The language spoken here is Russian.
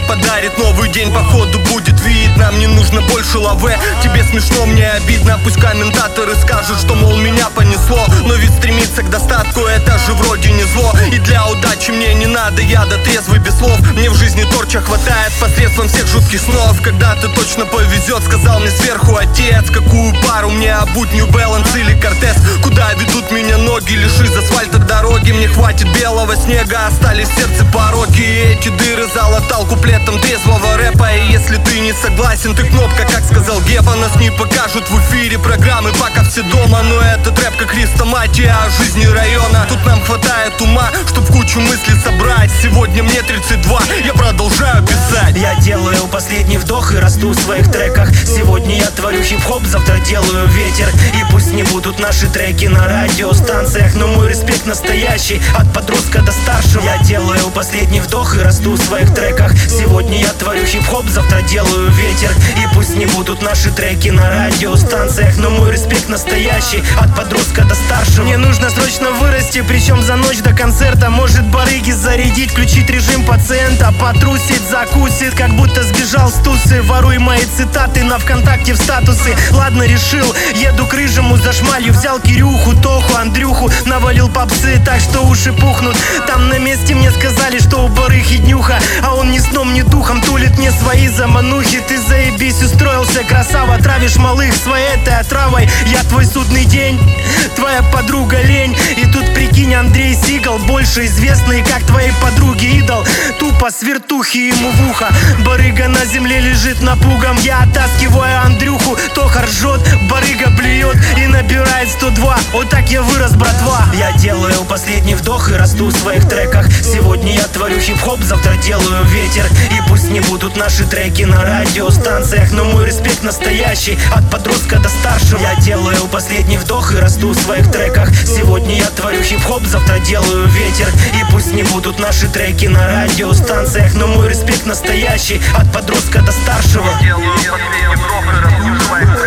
подарит новый день, походу будет вид. Нам не нужно больше лаве, тебе смешно, мне обидно. Пусть комментаторы скажут, что, мол, меня понесло, но ведь стремиться к достатку это же вроде не зло. И для удачи мне не надо яда, трезвый без слов. Мне в жизни торча хватает посредством всех жутких снов. Когда-то точно повезет, сказал мне сверху отец. Какую пару мне обуть, New Balance или Cortez? Куда ведут меня ноги, лишь из асфальта дороги. Мне хватит белого снега, остались в сердце пороки. И эти дыры залатал куплетом трезвого рэпа. И если ты не согласен, ты кнопка, как сказал Геба. Нас не покажут в эфире программы, пока все дома. Но этот рэп как хрестоматия о жизни района. Тут нам хватает ума, чтоб в кучу мыслей собрать. Сегодня мне 32, я продолжаю писать. Я делаю последний вдох и расту в своих треках. Сегодня я творю хип-хоп, завтра делаю ветер. И пусть не будут наши треки на радиостанциях, но мой респект настоящий, от подростка до старшего. Я делаю последний вдох и расту в своих треках. Сегодня я творю хип-хоп, завтра делаю ветер. И пусть не будут наши треки на радиостанциях, но мой респект настоящий, от подростка до старшего. Мне нужно срочно вырасти, причем за ночь до концерта. Может барыги зарядить, включить режим пациента, потрусить, закусит, как будто сбежал с тусы. Воруй мои цитаты на ВКонтакте в статусы. Ладно, решил, еду к рыжему за шмалью. Взял Кирюху, Тоху, Андрюху, навалил попсы так, что уши пухнут. Там на месте мне сказали, что у барыхи днюха, а он ни сном, ни духом тулит мне свои заманухи. Ты заебись, устроился, красава, травишь малых своей этой отравой. Я твой судный день, твоя подруга лень. И тут прикинь, Андрей Сигал, больше известный как твоей подруги идол. Тупо с вертухи ему в ухо. Барыга на земле лежит напугом. Я оттаскиваю Андрюху, Тоха ржет, барыга блюет и набирает 102. Вот так я вырос, братва. Я делаю последний вдох и расту в своих треках. Сегодня я творю хип-хоп, завтра делаю ветер. И пусть не будут наши треки на радиостанциях, но мой респект настоящий, от подростка до старшего. Я делаю последний вдох и расту в своих треках. Сегодня я творю хип-хоп, завтра делаю ветер. И пусть не будут наши треки на радиостанциях, но мой респект настоящий, от подростка до старшего. Делаю последний вдох и расту в своих